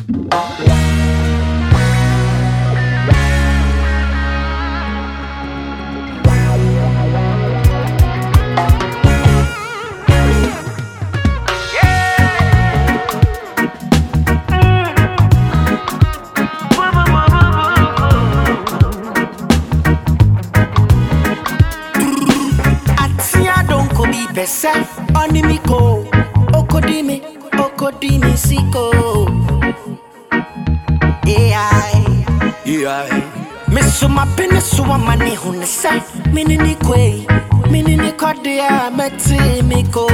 Besa onimiko okodimi siko yeah miso mapene so amani hunesa minini kwe minini kodia metimiko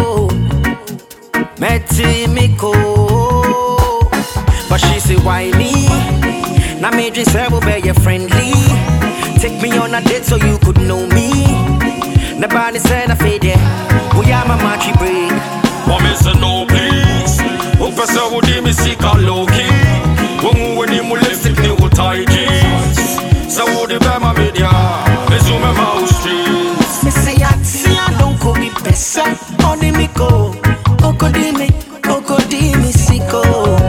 but she say why me na me just say we be friendly take me on a date so you could know me nobody said I fade it. We are my matchy break. But me say no please. Upa say wo di me sick and low key. When ni mu lipstick ni wo tie jeans. Say wo di be my media. Me zoom my mouse streets. Me say I don't go be besa. Only me go. Okodi me siko.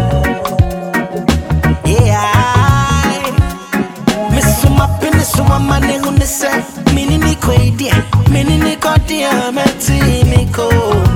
Yeah. Me suma pene suma mane hunde se. Mini ni kwe dia. Mini ni kodia metimiko.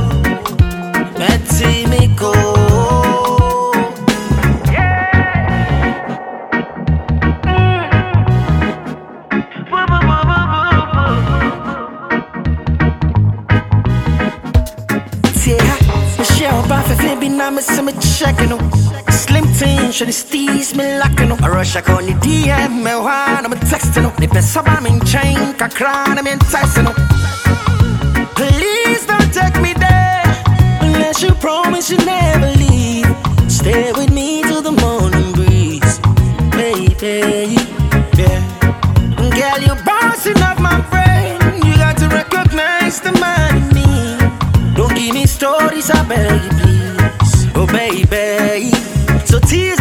Me checking on slim teen, should steez me locking on. I rush on the DM, me one, I'm texting on. The best of I'm in chain, I cry, I'm enticing on. Please don't take me there, unless you promise you never leave. Stay with me till the morning breeze, baby. Yeah, girl, you're bouncing off my brain. You got to recognize the man in me. Don't give me stories, I beg you, please. Oh baby, so tears